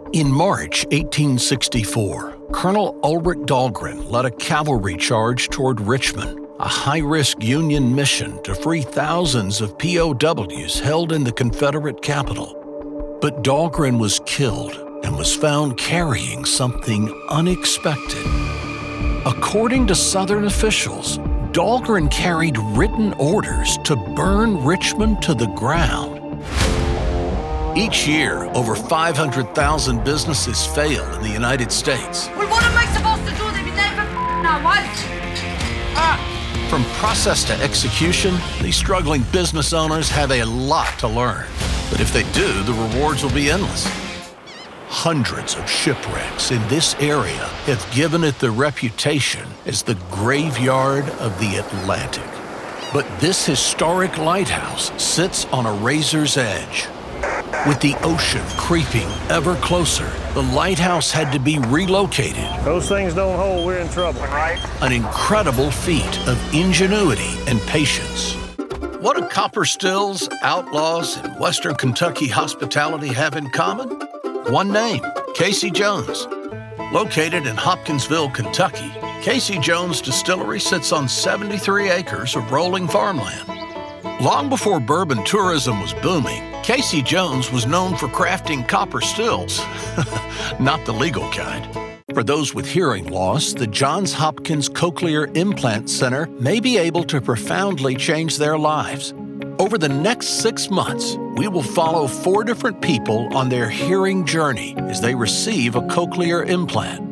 In March 1864, Colonel Ulrich Dahlgren led a cavalry charge toward Richmond, a high-risk Union mission to free thousands of POWs held in the Confederate capital. But Dahlgren was killed and was found carrying something unexpected. According to Southern officials, Dahlgren carried written orders to burn Richmond to the ground. Each year, over 500,000 businesses fail in the United States. Well, what am I supposed to do? They never now what? From process to execution, these struggling business owners have a lot to learn. But if they do, the rewards will be endless. Hundreds of shipwrecks in this area have given it the reputation as the graveyard of the Atlantic. But this historic lighthouse sits on a razor's edge. With the ocean creeping ever closer, the lighthouse had to be relocated. Those things don't hold, we're in trouble. Right. An incredible feat of ingenuity and patience. What do Copper Stills, Outlaws, and Western Kentucky hospitality have in common? One name, Casey Jones. Located in Hopkinsville, Kentucky, Casey Jones Distillery sits on 73 acres of rolling farmland. Long before bourbon tourism was booming, Casey Jones was known for crafting copper stills, not the legal kind. For those with hearing loss, the Johns Hopkins Cochlear Implant Center may be able to profoundly change their lives. Over the next 6 months, we will follow 4 different people on their hearing journey as they receive a cochlear implant.